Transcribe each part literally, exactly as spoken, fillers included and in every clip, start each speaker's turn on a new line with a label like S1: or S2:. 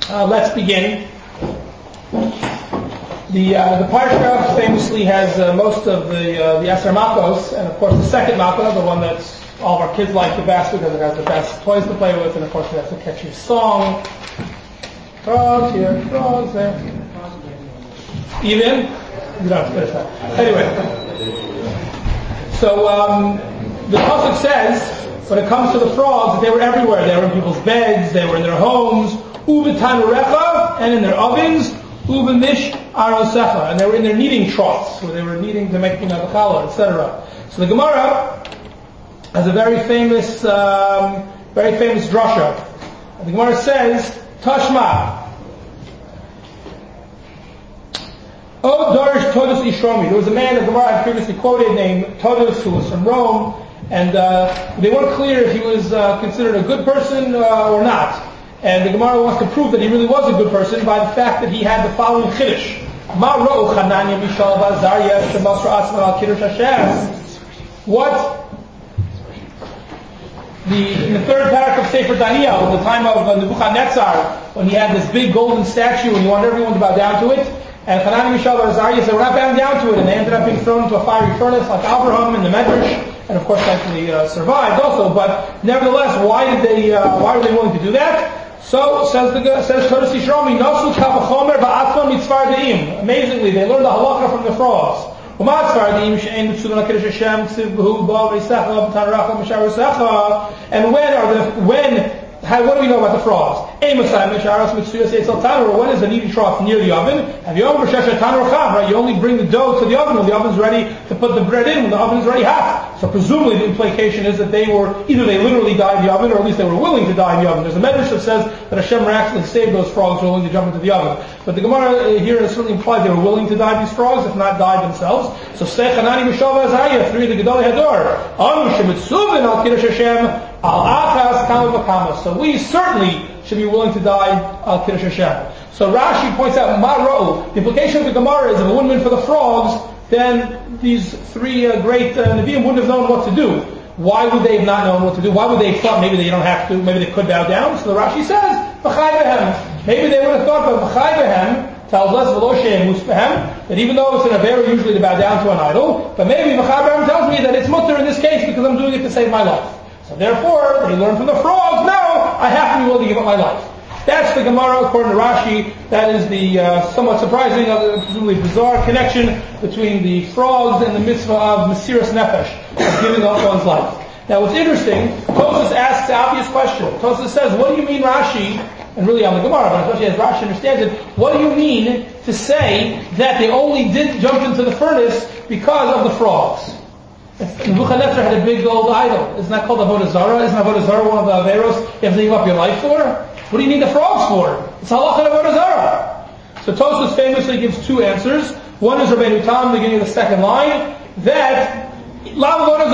S1: Uh, let's begin. The uh, the parsha famously has uh, most of the uh, the Aser Makos, and of course the second Makah, the one that all of our kids like the best because it has the best toys to play with, and of course it has the catchy song. Frogs here, frogs there. Even? You don't have to finish that. Anyway, so um, the pasuk says, when it comes to the frogs, they were everywhere. They were in people's beds, they were in their homes, u'b'tanurecha, and in their ovens, u'b'mish arosecha, and they were in their kneading troughs, where they were kneading to make, you know, the challah, et cetera. So the Gemara has a very famous, um, very famous drasha. The Gemara says, Tashma. Oh, Darish Todus Ishromi. There was a man that Gemara had previously quoted named Todus, who was from Rome, and uh, they weren't clear if he was uh, considered a good person uh, or not. And the Gemara wants to prove that he really was a good person by the fact that he had the following chiddush. Ma ra'u Chananya Mishael Bazarya Shemasra Asman al Kiddush Hashem. What? The, in the third parak of Sefer Daniel, in the time of uh, Nebuchadnezzar, when he had this big golden statue and he wanted everyone to bow down to it, and Chananya Mishael Bazarya said, we're not bowing down to it, and they ended up being thrown into a fiery furnace like Abraham in the Medrash, and of course thankfully uh, survived also, but nevertheless, why did they, uh, why were they willing to do that? So, says the, says Todos Yishromi, Nasu Kavachomer Ba'atman Mitzvah De'im. Amazingly, they learned the halacha from the frogs. And when are the, when, how, what do we know about the frogs? When is the kneading trough near the oven? Right? You only bring the dough to the oven when the oven is ready to put the bread in, when the oven is already hot. So presumably the implication is that they were, either they literally died in the oven, or at least they were willing to die in the oven. There's a medrash that says that Hashem miraculously saved those frogs who were willing to jump into the oven. But the Gemara here certainly implies they were willing to die, these frogs, if not die themselves. So say Chanani Mishael Azariah, three of the Gedolei Hador. Anu Shemitzuvin al Kiddush Hashem al Achas Kama V'Kama. So we certainly should be willing to die al Kiddush Hashem. So Rashi points out, Ma'ra'u, the implication of the Gemara is if it wouldn't have been for the frogs, then these three uh, great uh, Nevi'im wouldn't have known what to do. Why would they have not known what to do? Why would they have thought maybe they don't have to, maybe they could bow down? So the Rashi says, B'chai Behem. Maybe they would have thought, but B'chai Behem tells us, V'lo she'em musbehem, that even though it's in a very usually to bow down to an idol, but maybe B'chai Behem tells me that it's mutter in this case because I'm doing it to save my life. So therefore, they learn from the frogs, no, I have to be willing to give up my life. That's the Gemara, according to Rashi. That is the uh, somewhat surprising, uh, presumably bizarre connection between the frogs and the mitzvah of Mesiras Nefesh, of giving up one's life. Now what's interesting, Tosfos asks the obvious question. Tosfos says, what do you mean, Rashi, and really on the Gemara, but especially as Rashi understands it, what do you mean to say that they only did jump into the furnace because of the frogs? Nebuchadnezzar had a big gold idol. Isn't that called Avodah Zarah? Isn't Avodah Zarah one of the Averos you have to give up your life for? What do you need the frogs for? It's halakha Avodah Zarah. So Tosfos famously gives two answers. One is Rabbeinu Tam, beginning of the second line, that La Avodah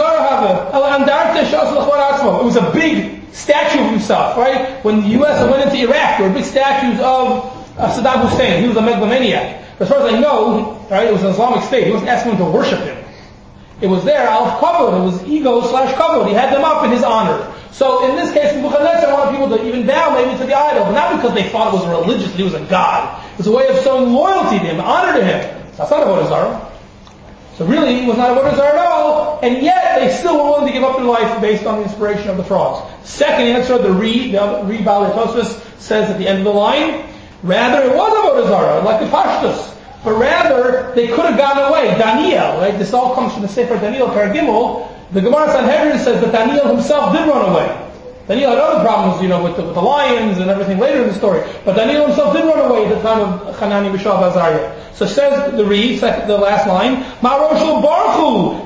S1: Zarah, it was a big statue of himself, right? When the U S went into Iraq, there were big statues of uh, Saddam Hussein. He was a megalomaniac. As far as I know, right, it was an Islamic State. He wasn't asking them to worship him. It was there, al kavod. It was ego slash kavod. He had them up in his honor. So in this case, Nebuchadnezzar wanted people to even bow maybe to the idol, but not because they thought it was religious, that he was a god. It was a way of showing loyalty to him, honor to him. That's not Avodah Zarah. So really, it was not Avodah Zarah at all, and yet they still were willing to give up their life based on the inspiration of the frogs. Second answer, the Re, the Re Balei Tosfos says at the end of the line, rather it was Avodah Zarah, like the Pashtus. But rather, they could have gone away. Daniel, right? This all comes from the Sefer Daniel, Perek Gimel. The Gemara Sanhedrin says that Daniel himself did run away. Daniel had other problems, you know, with the, with the lions and everything later in the story. But Daniel himself did run away at the time of Chanani Mishael Azariah. So says the Re, second, the last line, Ma'roshul Baruchu,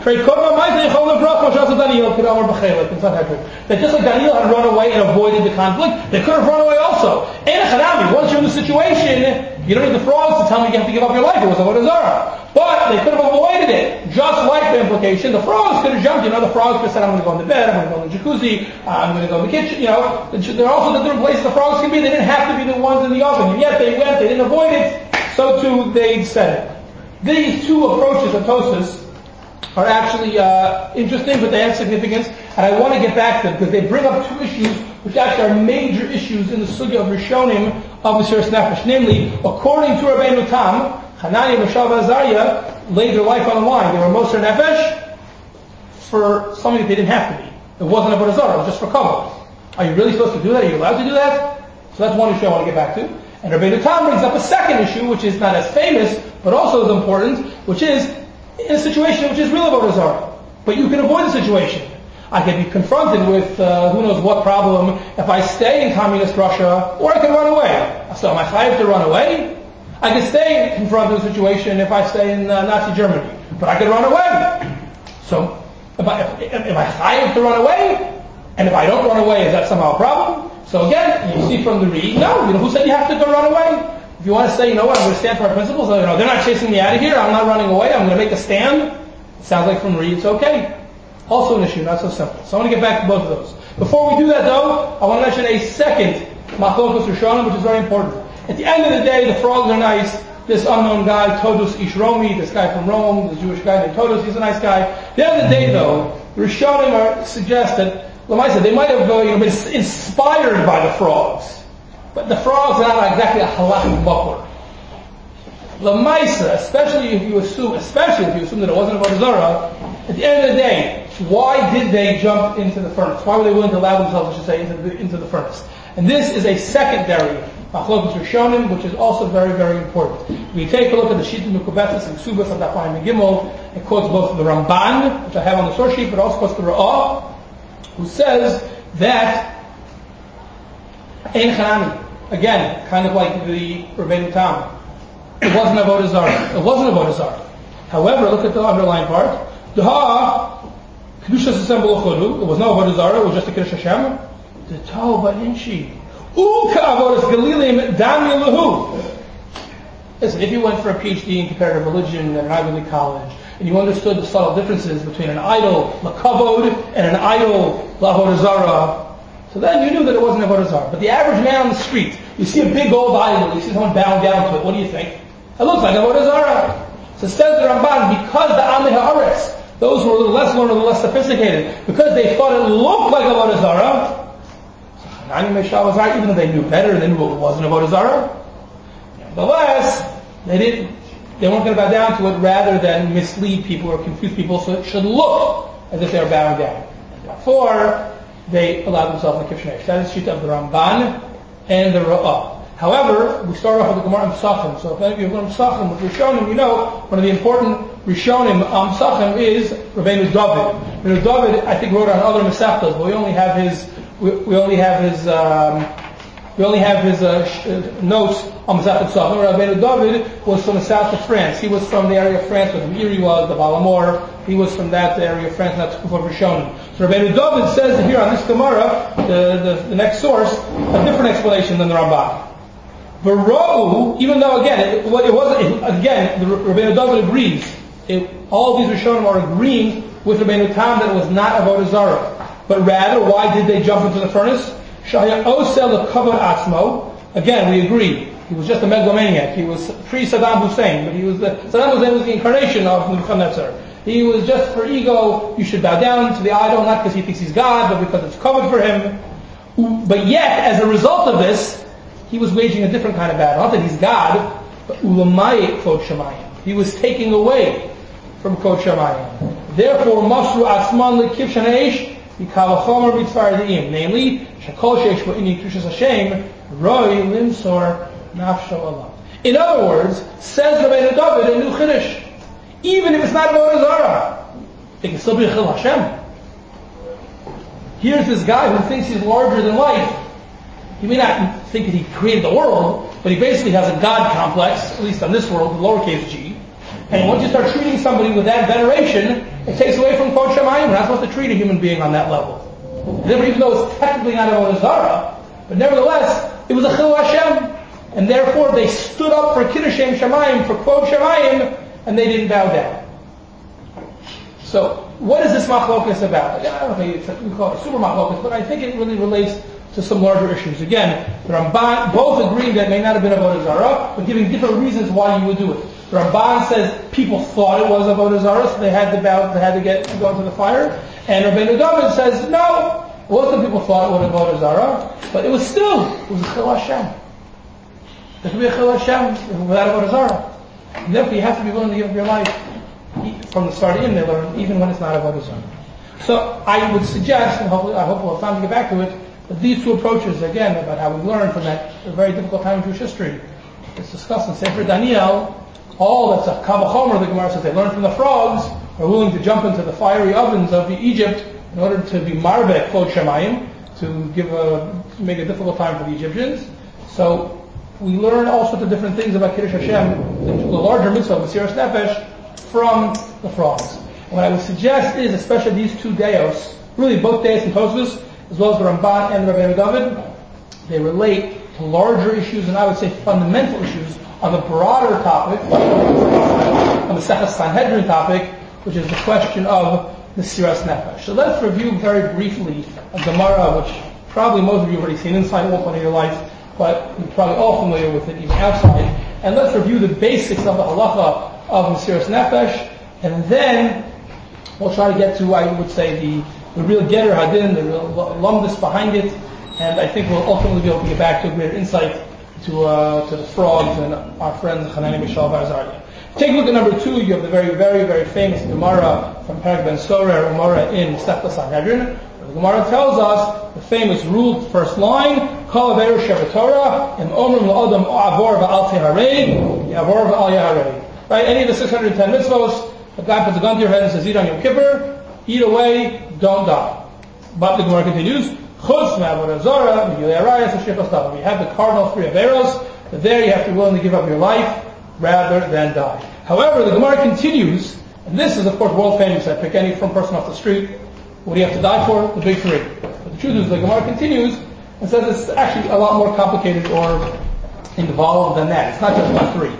S1: that just like Daniel had run away and avoided the conflict, they could have run away also. And once you're in the situation, you don't need the frogs to tell me you have to give up your life. It was Avodah Zarah. But they could have avoided it. Just like the implication, the frogs could have jumped. You know, the frogs could have said, I'm going to go into bed, I'm going to go in the jacuzzi, uh, I'm going to go in the kitchen. You know, there are also the different places the frogs can be. They didn't have to be the ones in the oven. And yet they went, they didn't avoid it. So too, they said it. These two approaches of Tosfos are actually uh, interesting, but they have significance. And I want to get back to them because they bring up two issues which actually are major issues in the sugya of Rishonim of Mesiras Nefesh. Namely, according to Rabbeinu Tam, Hananiah, Mishael, and Azariah laid their life on the line. They were Moser Nefesh for something that they didn't have to be. It wasn't a Avodah Zarah, it was just for kavod. Are you really supposed to do that? Are you allowed to do that? So that's one issue I want to get back to. And Rabbeinu Tam brings up a second issue, which is not as famous, but also as important, which is in a situation which is real Avodah Zarah. But you can avoid the situation. I can be confronted with uh, who knows what problem if I stay in communist Russia, or I can run away. So am I chayav to run away? I can stay confronted with a situation if I stay in uh, Nazi Germany, but I can run away. So am I, am I chayav to run away? And if I don't run away, is that somehow a problem? So again, you see from the read, no, you know, who said you have to go run away? If you want to say, you know what, I'm going to stand for our principles, you know, they're not chasing me out of here, I'm not running away, I'm going to make a stand. It sounds like from the read, it's okay. Also an issue, not so simple. So I want to get back to both of those. Before we do that though, I want to mention a second Machlokas Rishonim, which is very important. At the end of the day, the frogs are nice. This unknown guy, Todus Ish Romi, this guy from Rome, this Jewish guy named Todus, he's a nice guy. At the end of the day though, the Rishonim are, suggest that, Lamaisa, they might have uh, you know, been inspired by the frogs. But the frogs are not exactly a halachic makor. Lamaisa, especially if you assume, especially if you assume that it wasn't Avodah Zarah, at the end of the day, why did they jump into the furnace? Why were they willing to allow themselves, I should say, into the, into the furnace? And this is a secondary Machlokas Rishonim, which is also very, very important. We take a look at the Shita Mekubetzes and Ksubas of Dafayim and Gimel. It quotes both the Ramban, which I have on the source sheet, but also quotes the Ra'ah, who says that Ein Chanami, again, kind of like the Rabbeinu Tam, it wasn't Avodah Zarah. It wasn't Avodah Zarah. However, look at the underlying part. Daha Kedushas Assemble Chodu. It was no Avodah Zarah. It was just a Kiddush Hashem. The Tova Inchi. Uka Avodas Galilim Dami Lahu. Listen, if you went for a PhD in comparative religion at an Ivy League college, and you understood the subtle differences between an idol Lakavod and an idol Avodah Zarah, so then you knew that it wasn't Avodah Zarah. But the average man on the street, you see a big old idol, you see someone bowing down to it, what do you think? It looks like Avodah Zarah. So says the Ramban, because the Amei Haaretz, those who were a little less learned, a little less sophisticated, because they thought it looked like Avodah Zarah, even though they knew better, they knew it wasn't Avodah Zarah, nevertheless, they didn't, they weren't going to bow down to it rather than mislead people or confuse people, so it should look as if they were bowing down. Therefore, they allowed themselves in the Kivshnei. That is the Shita of the Ramban and the Ra'ah. However, we start off with the Gemara Pesachim. So if any of you have learned Pesachim with Rishonim, you know one of the important Rishonim on Pesachim is Rabbeinu David. Rabbeinu David, I think, wrote on other Masechtas, but we only have his we, we only have his um, we only have his uh, sh- uh, notes on Masechet Pesachim. Rabbeinu David was from the south of France. He was from the area of France where the Iri was, the Balamor. He was from that area of France, and that's Kufa Rishonim. So Rabbeinu David says here on this Gemara, the, the, the next source, a different explanation than the Ramban. Bara'u, even though again, it, it wasn't, it, again, the Rabbeinu David agrees. It, all of these Rishonim are agreeing with Rabbeinu Tam that it was not Avodah Zarah. But rather, why did they jump into the furnace? Shaya Osel Kavod Atzmo. Again, we agree. He was just a megalomaniac. He was pre-Saddam Hussein, but he was the, Saddam Hussein was the incarnation of Nebuchadnezzar. He was just for ego, you should bow down to the idol, not because he thinks he's God, but because it's covered for him. But yet, as a result of this, he was waging a different kind of battle. Not that he's God, but ulamai kvod shamayim. He was taking away from kvod shamayim. Therefore, masru atzman lekiv shaneish yikal chomer mitzvah diim. Namely, shakol sheish va'ini kushas Hashem roi limsor nafsho Allah. In other words, says Rabbeinu David a new chiddush. Even if it's not Avodah Zarah, it can still be a chil Hashem. Here's this guy who thinks he's larger than life. He may not think that he created the world, but he basically has a God complex, at least on this world, the lowercase g. And once you start treating somebody with that veneration, it takes away from Kvod Shamayim. We're not supposed to treat a human being on that level. Even though it's technically not Avodah Zarah, but nevertheless, it was a chil Hashem. And therefore, they stood up for Kiddush Shamayim, for Kvod Shamayim, and they didn't bow down. So, what is this machlokas about? I don't think it's, we call it a super machlokas, but I think it really relates to some larger issues. Again, the Ramban both agree that it may not have been Avodah Zarah, but giving different reasons why you would do it. The Ramban says people thought it was Avodah Zarah, so they had to bow, they had to get to go into the fire. And Rabbeinu David says, no, Most of the people thought it would have Avodah Zarah, but it was still, it was a Chil Hashem. There could be a Chil Hashem without Avodah Zarah. And therefore you have to be willing to give up your life from the start in, they learn, even when it's not Avodah Zarah. So I would suggest, and hopefully, I hope we'll have time to get back to it, that these two approaches, again, about how we learn from that very difficult time in Jewish history, it's discussed in Sefer Daniel, all that's a Kavachomer, the Gemara says, they learn from the frogs, are willing to jump into the fiery ovens of Egypt in order to be Marbek Kvod Shemayim, to give a, to make a difficult time for the Egyptians. So we learn all sorts of different things about Kiddush Hashem, the, the larger mitzvah of Mesiras Nefesh, from the frogs. And what I would suggest is, especially these two deos, really both deos and Tosfos, as well as the Ramban and the Rabbeinu David, they relate to larger issues and I would say fundamental issues on the broader topic, on the Sechas Sanhedrin topic, which is the question of Mesiras Nefesh. So let's review very briefly a Gemara, which probably most of you have already seen inside one point of your life, but you're probably all familiar with it even outside. And let's review the basics of the halacha of Mesiras Nefesh, and then we'll try to get to, I would say, the, the real Geter Hadin, the real lumdus behind it, and I think we'll ultimately be able to get back to a greater insight to uh, to the frogs and our friends Hanani, Mishael, Azariah. Take a look at number two. You have the very, very, very famous Gemara from Perek Ben Sorer, Gemara in Sefta Sanhedrin. The Gemara tells us the famous rule, first line: Kol Averu Shevet Torah Im Omrim LaAdam Avor Va'al Teharei Yavor Va'al Yaharei. Right? Any of the six hundred ten mitzvos, a guy puts a gun to your head and says, "Eat on Yom Kippur, eat away, don't die." But the Gemara continues: Chutz me'avodah zarah v'gilei arayos v'shifras davar. We have the cardinal three averos, but there you have to be willing to give up your life rather than die. However, the Gemara continues, and this is of course world famous. I pick any from person off the street. What do you have to die for? The big three. But the truth is, the Gemara continues and says it's actually a lot more complicated or involved than that. It's not just about three.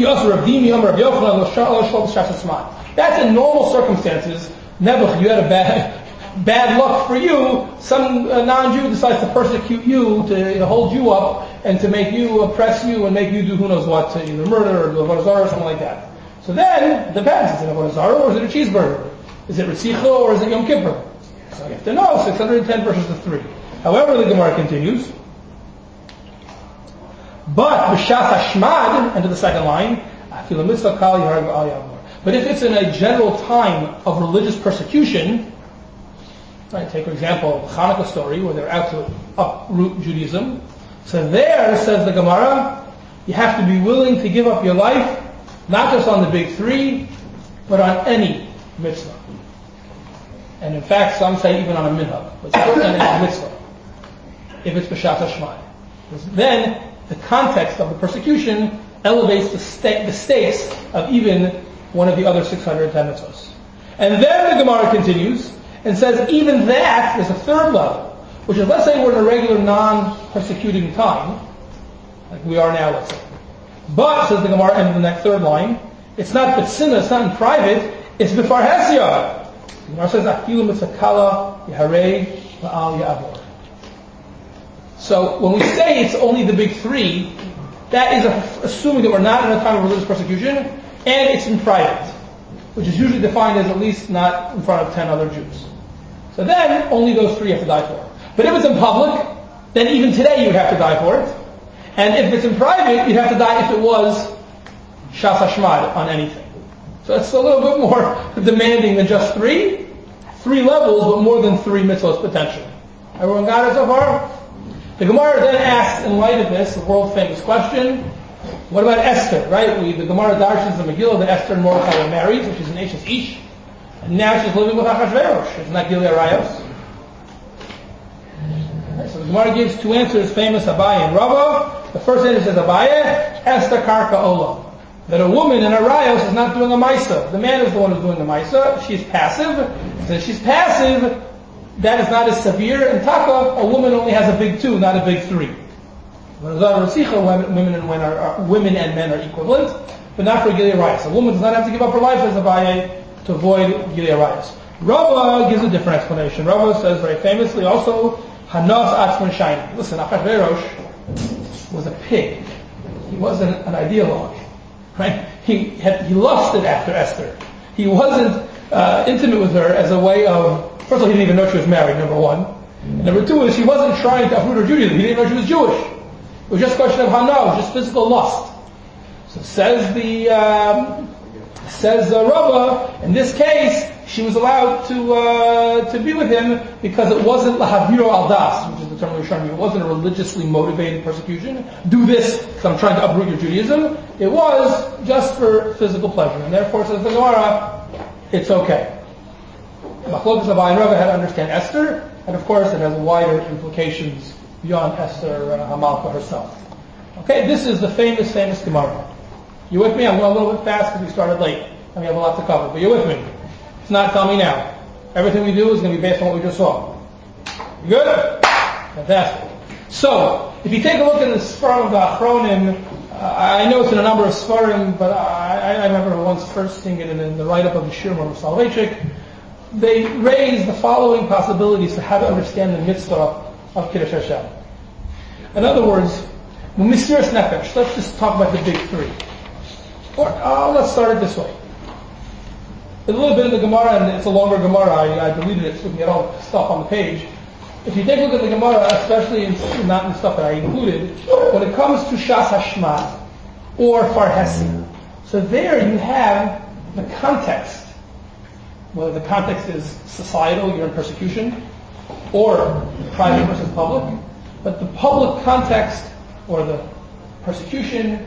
S1: That's in normal circumstances. Nebuch, you had a bad bad luck for you. Some uh, non-Jew decides to persecute you, to you know, hold you up, and to make you oppress you and make you do who knows what, to either murder or do Avodah Zarah or something like that. So then, it depends. Is it Avodah Zarah or is it a cheeseburger? Is it Ritzicha or is it Yom Kippur? So you have to know, six hundred ten versus the three. However, the Gemara continues, but B'shas Hashmad, into the second line, but if it's in a general time of religious persecution, right, take for example the Hanukkah story where they're out to uproot Judaism, so there, says the Gemara, you have to be willing to give up your life, not just on the big three, but on any mitzvah. And in fact, some say even on a minhag, but still on any mitzvah, if it's B'shas Hashmad. Then the context of the persecution elevates the, sta- the stakes of even one of the other six hundred ten mitzvahs. And then the Gemara continues and says even that is a third level, which is, let's say we're in a regular non-persecuting time, like we are now, let's say. But, says the Gemara, and in that third line, it's not b'tzina, it's not in private, it's b'far hesya. The Gemara says, afilu mitzakala yaharei la'al ya'avor. So when we say it's only the big three, that is a, assuming that we're not in a time of religious persecution, and it's in private, which is usually defined as at least not in front of ten other Jews. So then, only those three have to die for it. But if it's in public, then even today you'd have to die for it. And if it's in private, you'd have to die if it was Shas Hashmad on anything. So it's a little bit more demanding than just three. Three levels, but more than three mitzvahs potentially. Everyone got it so far? The Gemara then asks, in light of this, the world famous question, what about Esther, right? We, the Gemara darshans the Megillah that Esther and Mordechai were married, so she's an Ashes Ish. And now she's living with Achashverosh. It's not Gilei Arayos. Right, so the Gemara gives two answers, famous Abaye and Rava. The first answer says Abaye, Esther Karka Ola. That a woman in Arayos is not doing a Maisa. The man is the one who's doing the Maisa. She's passive. Since she's passive, that is not as severe. In Taka, a woman only has a big two, not a big three. Women and men are, are, women and men are equivalent, but not for Gilei Arayos. A woman does not have to give up her life as Abaye to avoid Gilei Arayos. Rava gives a different explanation. Rava says very famously also, Hanas Atzman Shaini. Listen, Achashverosh was a pig. He wasn't an ideologue. Right? He had, he lusted after Esther. He wasn't uh, intimate with her as a way of, first of all, he didn't even know she was married, number one. And number two is he wasn't trying to uproot her Judaism. He didn't know she was Jewish. It was just a question of hana, just physical lust. So says the um, says uh, Rava, in this case, she was allowed to uh, to be with him because it wasn't lahaviro al das, which is the term we're showing you. It wasn't a religiously motivated persecution. Do this because I'm trying to uproot your Judaism. It was just for physical pleasure, and therefore, says the Gemara, it's okay. Machlokas of Ayin Rava had to understand Esther, and of course, it has wider implications beyond Esther uh, Hamalka herself. Okay, this is the famous, famous Gemara. You with me? I'm going a little bit fast because we started late, and we have a lot to cover. But you're with me. If not, tell me now. Everything we do is going to be based on what we just saw. You good? Fantastic. So, if you take a look at the Sfarim of the Achronim, uh, I know it's in a number of Sfarim, but I, I remember once first seeing it in, in the write-up of the Shir of Soloveitchik. They raise the following possibilities for how to understand the mitzvah of Kiddush Hashem. In other words, Mesiras Nefesh. Let's just talk about the big three. Or uh, let's start it this way. There's a little bit in the Gemara, and it's a longer Gemara. I, I deleted it so we can get all the stuff on the page. If you take a look at the Gemara, especially in, not in the stuff that I included, when it comes to Shas Hashmad or Farhesi, so there you have the context. Whether the context is societal, you're in persecution, or private versus public, but the public context or the persecution,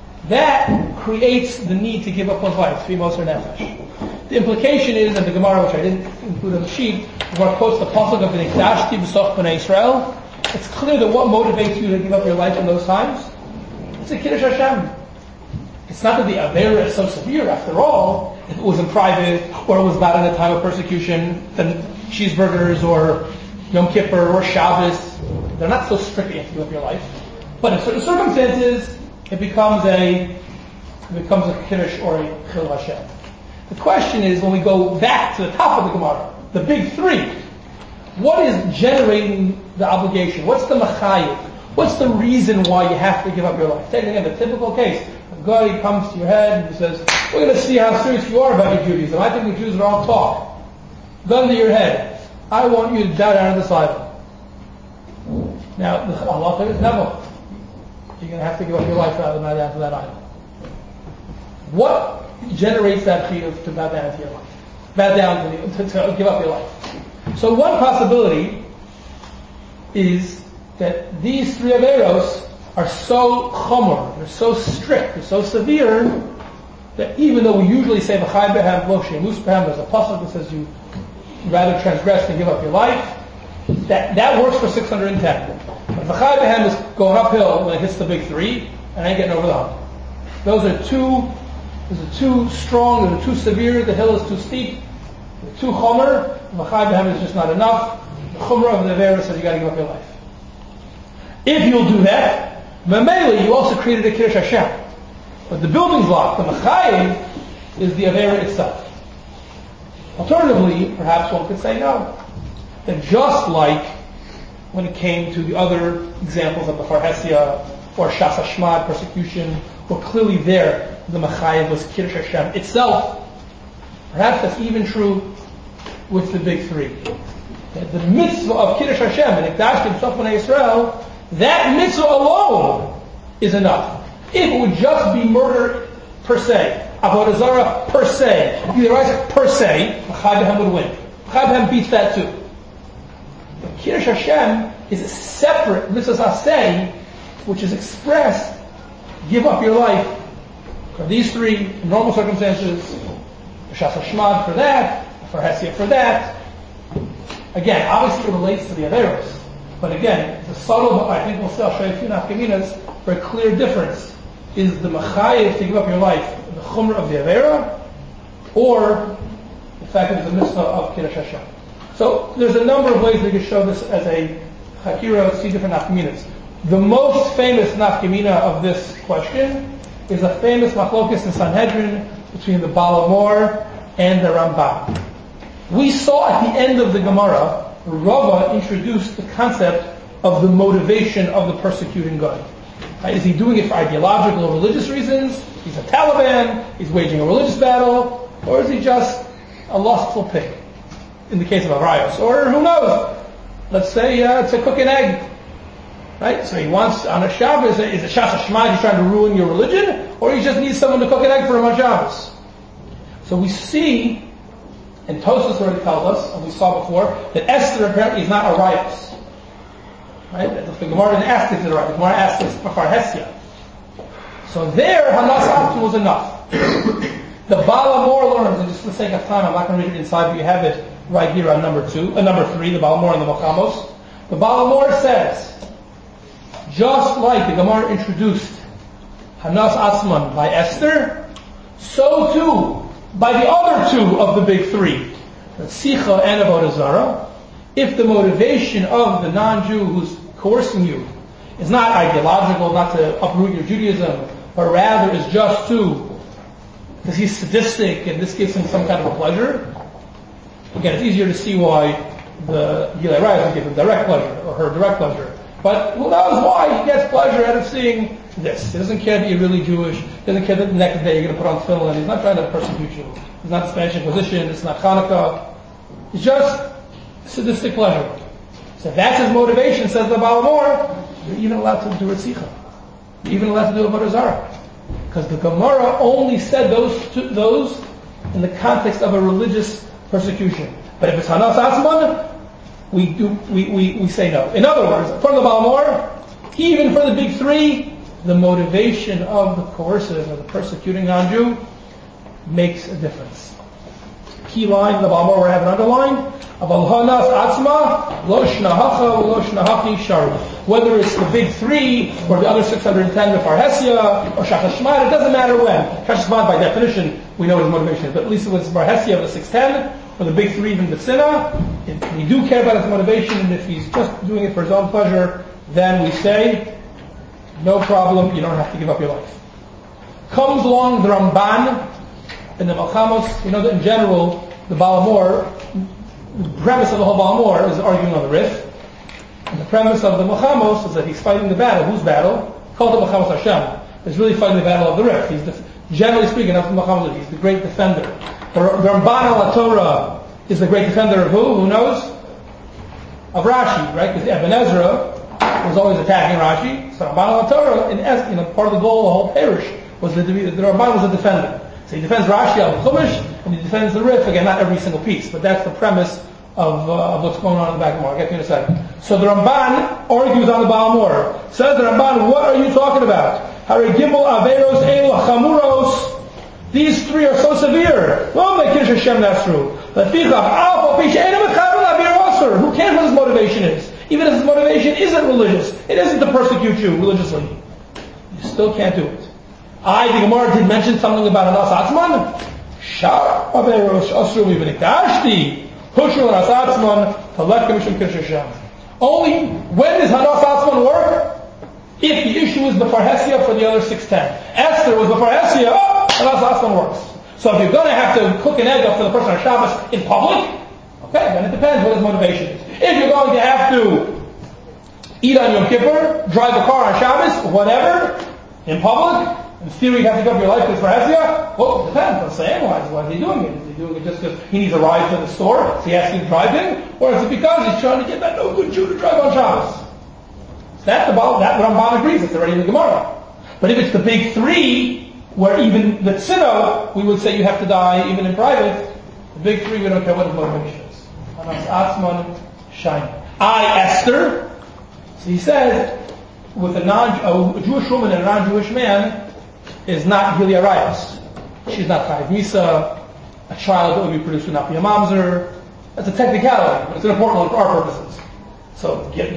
S1: that creates the need to give up one's life, to be Moser Nefesh. The implication is, in the Gemara, which I didn't include on the sheet, the Gemara quotes the pasuk of V'nikdashti b'soch b'nei Israel. It's clear that what motivates you to give up your life in those times? It's a Kiddush Hashem. It's not that the Avera is so severe, after all. If it was in private, or it was not in a time of persecution, then cheeseburgers, or Yom Kippur, or Shabbos, they're not so strict you have to give up your life. But in certain circumstances, it becomes a it becomes a Kiddush or a Chil Hashem. The question is, when we go back to the top of the Gemara, the big three, what is generating the obligation? What's the machayev? What's the reason why you have to give up your life? Take again the typical case. A guy comes to your head and he says, we're going to see how serious you are about your Judaism. I think the Jews are all talk. Gun to your head. I want you to bow down to this idol. Now, the halacha is never. You're going to have to give up your life rather than bow down to that idol. What generates that chiyuv to bow down to your life? Bow down to, the, to, to give up your life. So one possibility is that these three averos are so chomer, they're so strict, they're so severe, that even though we usually say v'chai behem lo shemus behem, there's a pasuk that says you rather transgress than give up your life, that, that works for six hundred ten. But v'chai behem is going uphill when it hits the big three, and ain't getting over the hump. Those are too, those are too strong, those are too severe, the hill is too steep, they're too chomer, v'chai behem is just not enough. The chomer of the avera says you got to give up your life. If you'll do that, Mamela, you also created a Kiddush Hashem. But the building block, the Machayev, is the Avera itself. Alternatively, perhaps one could say no. That just like when it came to the other examples of the Farhesia or Shas Hashmad persecution, were clearly there, the Machayev was Kiddush Hashem itself. Perhaps that's even true with the big three. The mitzvah of Kiddush Hashem and Ikdashti B'soch B'nei Israel, that mitzvah alone is enough. If it would just be murder per se, Avodah Zarah per se, either Isaac per se, Chai B'hem would win. Chai B'hem beats that too. But Kiddush Hashem is a separate mitzvah aseh, which is expressed, give up your life for these three in normal circumstances, Shas Hashmad for that, for Hesia for that. Again, obviously it relates to the Averos. But again, the subtle, I think we'll still show you a few nafkaminas for a clear difference. Is the machayev to give up your life the chumrah of the avera, or the fact that it's a mitzvah of Kiddush Hashem? So there's a number of ways we can show this as a chakira, see different nafkaminas. The most famous nafkamina of this question is a famous machlokas in Sanhedrin between the Baal Amor and the Rambam. We saw at the end of the Gemara, Rava introduced the concept of the motivation of the persecuting guy. Right? Is he doing it for ideological or religious reasons? He's a Taliban, he's waging a religious battle, or is he just a lustful pig? In the case of Arayos, or who knows? let's say uh, to cook an egg. Right? So he wants, on a Shabbos, is it Shas Hashmai, he's trying to ruin your religion? Or he just needs someone to cook an egg for him on Shabbos? So we see, and Tosfos already tells us, and we saw before, that Esther apparently is not a riot. Right? The Gemara didn't ask if it's a riot. The Gemara asked if it's Parhesia. So there, Hanas Atzma was enough. The Baal HaMor learns, and just for the sake of time, I'm not going to read it inside, but you have it right here on number two, uh, number three, the Baal HaMor and the Machamos. The Baal HaMor says, just like the Gemara introduced Hanas Atzman by Esther, so too by the other two of the big three, Sicha and Avodah Zarah, if the motivation of the non-Jew who's coercing you is not ideological, not to uproot your Judaism, but rather is just to, because he's sadistic and this gives him some kind of a pleasure, again, it's easier to see why the Gilei Raya would give him direct pleasure, or her direct pleasure. But who knows why he gets pleasure out of seeing this. He doesn't care that you're really Jewish. He doesn't care that the next day you're going to put on tefillin. He's not trying to persecute you. He's not the Spanish Inquisition. It's not Hanukkah. It's just sadistic pleasure. So if that's his motivation, says the Baal HaMor, you're even allowed to do Ritzicha. You're even allowed to do Avodah Zarah. Because the Gemara only said those two, those in the context of a religious persecution. But if it's Hanas Atzman, we do we, we, we say no. In other words, from the Baal HaMor, even for the big three, the motivation of the coercive or the persecuting non-Jew makes a difference. Key line in the Baal HaMor we have it underlined. Whether it's the big three or the other six hundred ten, the Parhesia or Shach Hashmai, it doesn't matter when. Shach Hashmai, by definition, we know his motivation is, but at least it was Parhesia of the six ten, or the big three, even the Tzina. If we do care about his motivation, and if he's just doing it for his own pleasure, then we say, no problem, you don't have to give up your life. Comes along the Ramban in the Malchamos. You know that in general, the Baal HaMor, the premise of the whole Baal HaMor is arguing on the Rif. And the premise of the Malchamos is that he's fighting the battle. Whose battle? Called the Malchamos Hashem. He's really fighting the battle of the Rif. He's the, generally speaking, that's the Malchamos, he's the great defender. The, the Ramban al Torah is the great defender of who? Who knows? Of Rashi, right? Because Ibn Ezra was always attacking Rashi. So Ramban al Torah, in you know, part of the goal of the whole parish was that the, the Ramban was a defender. So he defends Rashi al Chumash, and he defends the Rif. Again, not every single piece, but that's the premise of, uh, of what's going on in the back of the I'll get to you in a second. So the Ramban argues on the Baal HaMor. Says the Ramban, what are you talking about? Hare Gimel Averos Elu Chamuros. These three are so severe. Well, they Kiddush Hashem, that's true. Who cares what his motivation is? Even if his motivation isn't religious, it isn't to persecute you religiously. You still can't do it. I, the Gemara did mention something about Hanas Atzman. Shar Averos Asru V'Nikdashti. Hushul Hanas Atzman Talek Mishum Kiddush Hashem. Only when does Hanas Atzman work? If the issue is the Parhesia for the other six ten. Esther was the Parhesia, oh, Hanas Atzman works. So if you're going to have to cook an egg up for the person on Shabbos in public, okay, then it depends what his motivation is. If you're going to have to eat on Yom Kippur, drive a car on Shabbos, whatever, in public, in theory you have to give up your life to Parhesia, well, it depends. Let's say, analyze why is he doing it? Is he doing it just because he needs a ride to the store, so he has to drive in? Or is it because he's trying to get that no good Jew to drive on Shabbos? So that's about that Ramban agrees, it's already in the Gemara. But if it's the big three, where even the Tzino, we would say you have to die even in private, the big three, we don't care what his motivation is. Hanas Atzman, Shine. I, Esther, so he says, with a, non, a Jewish woman and a non-Jewish man, is not Gilia Rayas. She's not Chayiv Misa. A child that would be produced would not be a mamzer. That's a technicality, but it's an important one for our purposes. So,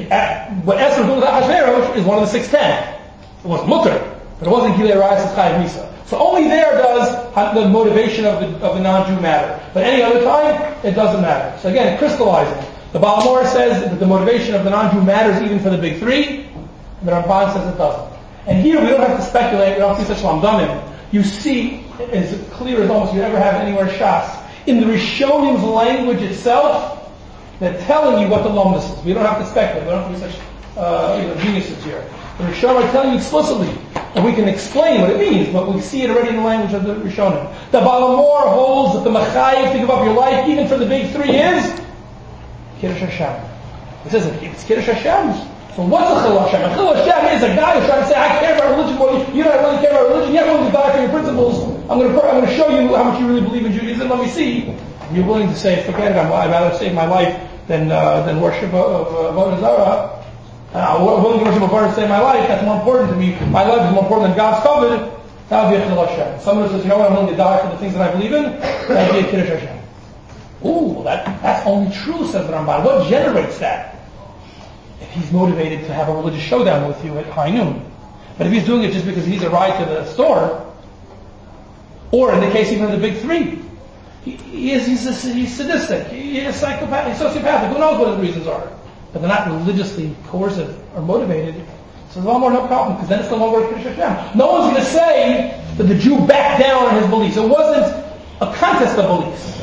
S1: what Esther was doing with Ahasuerus is one of the six ten. It wasn't mutter, but it wasn't Gilia Rayas, it's Chayiv Misa. So only there does the motivation of the, of the non-Jew matter. But any other time, it doesn't matter. So again, crystallizing. The Baal HaMor says that the motivation of the non-Jew matters even for the big three. And the Ramban says it doesn't. And here we don't have to speculate, we don't see such lamdanim. You see, as clear as almost you ever have anywhere Shas, in the Rishonim's language itself, they're telling you what the lomdus is. We don't have to speculate, we don't have to be such uh, you know, geniuses here. The Rishonim are telling you explicitly, and we can explain what it means, but we see it already in the language of the Rishonim. The Baal HaMor holds that the Machayev to give up your life, even for the big three, is Kiddush Hashem. He says it's Kiddush Hashem. So what's a Chil Hashem? A Chil Hashem is a guy who's trying to say, I care about religion more than you. You don't really care about religion. You're willing to die for your principles. I'm going to, I'm going to show you how much you really believe in Judaism. Let me see. And you're willing to say, forget it. I'd rather save my life than uh, than worship Avodah Zarah. I'm willing to worship Avodah to save my life. That's more important to me. My life is more important than God's covenant. That would be a Chil Hashem. Someone who says, you know what, I'm willing to die for the things that I believe in. That would be a Kiddush Hashem. Ooh, that, that's only true, says the Ramban. What generates that? If he's motivated to have a religious showdown with you at high noon. But if he's doing it just because he needs a ride to the store, or in the case even of the big three, he, he is, he's, a, he's sadistic, he is psychopathic, he's sociopathic, who knows what his reasons are. But they're not religiously coercive or motivated. So there's a lot more no problem, because then it's no longer a Kiddush Hashem. No one's going to say that the Jew backed down on his beliefs. It wasn't a contest of beliefs.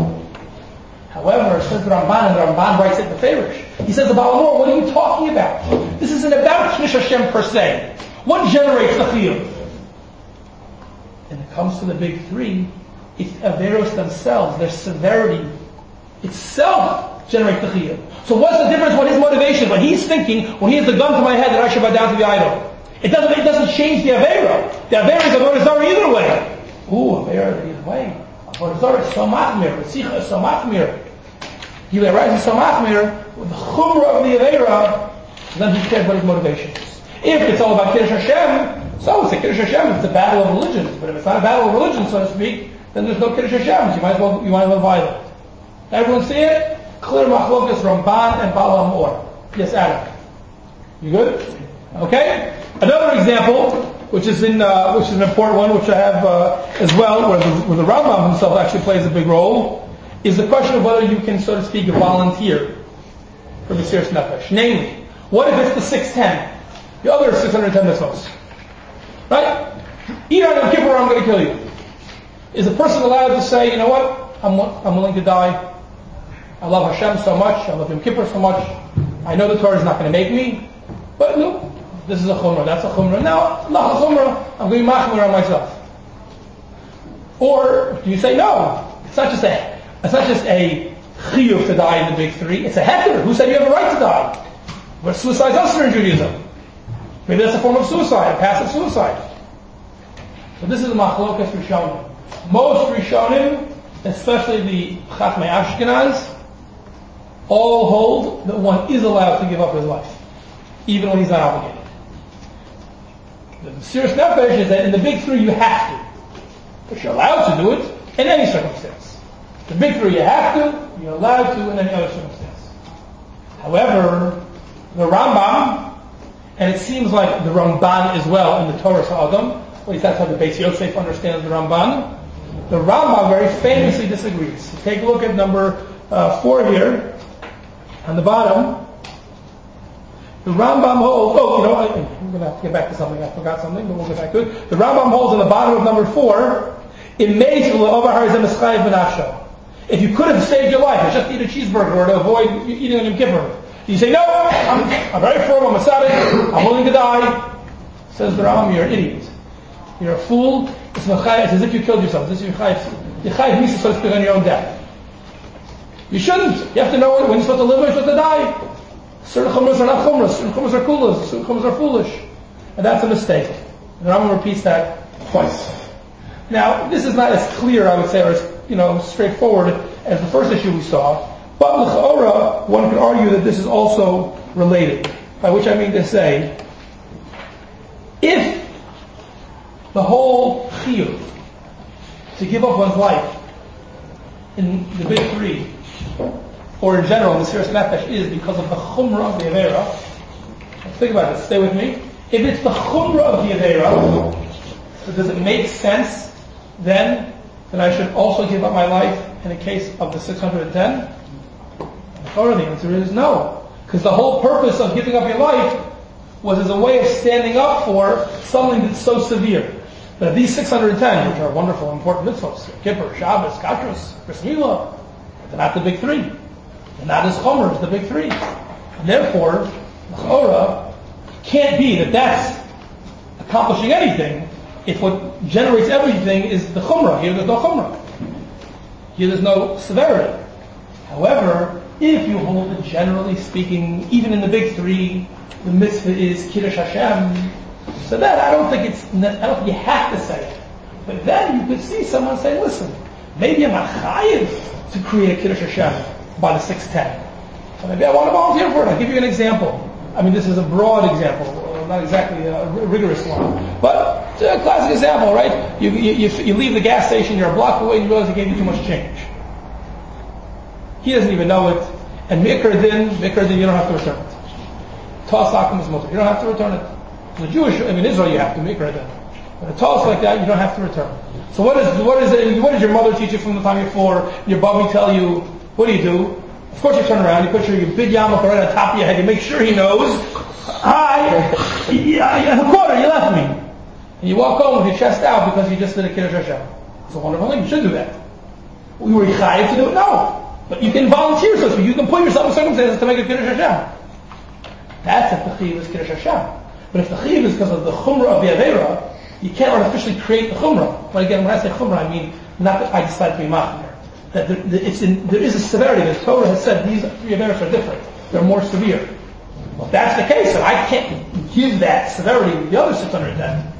S1: However, it says the Ramban, and the Ramban writes it in the Farish. He says about Balamor, what are you talking about? This isn't about Kiddush Hashem per se. What generates the chiyuv? And it comes to the big three, it's Averos themselves, their severity itself generates the chiyuv. So what's the difference? What his motivation? What he's thinking when he has the gun to my head that I should bow down to the idol. It doesn't. It doesn't change the avera. The avera is Avodah Zarah either way. Ooh, avera either way. Avodah Zarah is so machmir. The sicha is so machmir. You right is so machmir with the chumrah of the avera. Then he cares what his motivation is. If it's all about Kiddush Hashem, so it's a Kiddush Hashem. It's a battle of religions. But if it's not a battle of religion, so to speak, then there's no Kiddush Hashem. You might as well. You might as well violate. Everyone see it? Clear machlokas Ramban and Balaam Or. Yes, Adam. You good? Okay. Another example, which is in, uh, which is an important one, which I have uh, as well, where the, where the Rambam himself actually plays a big role, is the question of whether you can, so to speak, volunteer for Mesiras Nefesh. Namely, what if it's the six ten? The other six hundred ten mitzvos, right? Either on Yom Kippur or I'm going to kill you. Is a person allowed to say, you know what? I'm I'm willing to die. I love Hashem so much. I love Yom Kippur so much. I know the Torah is not going to make me, but no, this is a chumrah. That's a chumrah. Now, not a chumrah. I'm going to be machmir on myself. Or do you say no? It's not just a. It's not just a chiyuv to die in the big three. It's a heter. Who said you have a right to die? But suicide's also in Judaism. Maybe that's a form of suicide, a passive suicide. So this is the machlokas Rishonim. Most Rishonim, especially the Chachmei Ashkenaz, all hold that one is allowed to give up his life, even when he's not obligated. The Mesiras Nefesh is that in the big three you have to, but you're allowed to do it in any circumstance. The big three you have to, you're allowed to in any other circumstance. However, the Rambam, and it seems like the Ramban as well in the Torah Sa'adam, at least that's how the Beis Yosef understands the Ramban, the Rambam very famously disagrees. Take a look at number uh, four here, on the bottom. The Rambam holds, oh, you know, I, I'm going to have to get back to something. I forgot something, but we'll get back to it. The Rambam holds on the bottom of number four, if you could have saved your life, just eat a cheeseburger or to avoid eating on Yom Kippur. You say, no, I'm, I'm very firm, I'm a tzaddik, I'm willing to die. Says the Rambam, you're an idiot. You're a fool. It's, it's as if you killed yourself. This is your chayiv. Your chayiv means to speak on your own death. You shouldn't. You have to know when you're supposed to live, when you're supposed to die. Certain chumras are not chumras. Certain chumras are kulas. Certain chumras are foolish. And that's a mistake. And the Rambam repeats that twice. Now, this is not as clear, I would say, or as, you know, straightforward as the first issue we saw. But l'cha'ora, one could argue that this is also related. By which I mean to say, if the whole chiyuv to give up one's life in the big three, or in general, the Mesiras Nefesh is because of the chumrah of the avera. Think about this. Stay with me. If it's the chumrah of the avera, so does it make sense then that I should also give up my life in a case of the six hundred ten? Or the answer is no, because the whole purpose of giving up your life was as a way of standing up for something that's so severe. That these six hundred ten, which are wonderful, important mitzvahs, Kippur, Shabbos, Kashrus, Bris Milah, they're not the big three. They're not as chomer as the big three. And therefore, the chora can't be that that's accomplishing anything if what generates everything is the chumrah. Here there's no chumrah. Here there's no severity. However, if you hold it generally speaking, even in the big three, the mitzvah is Kiddush Hashem, so then I don't think it's, I don't think you have to say it. But then you could see someone say, listen, maybe I'm a chayiv to create a Kiddush Hashem by the six ten. So maybe I want to volunteer for it. I'll give you an example. I mean, this is a broad example, not exactly a r- rigorous one, but it's a classic example, right? You, you, you, you leave the gas station, you're a block away, and you realize he gave you too much change. He doesn't even know it. And mikra din, mikra din, you don't have to return it. Toss akum is mutter. You don't have to return it. The Jewish, I mean, Israel, you have to mikra din. But a toss like that, you don't have to return. So what is what is it, what did your mother teach you from the time you're four? Your babi tell you, what do you do? Of course you turn around, you put your, your big yarmulke right on top of your head, you make sure he knows. Hi, yeah, a quarter, you left me. And you walk home with your chest out because you just did a Kiddush Hashem. It's a wonderful thing, you should do that. We were chayiv to do it? No. But you can volunteer, so you can put yourself in circumstances to make a Kiddush Hashem. That's if the chiv is Kiddush Hashem. But if the chiv is because of the chumrah of the Aveira, you can't artificially create the chumrah. But again, when I say chumrah, I mean not that I decide to be machmir. That there, it's in, there is a severity. The Torah has said these three Aveiros are different. They're more severe. Well, if that's the case, then I can't give that severity to the other six hundred ten.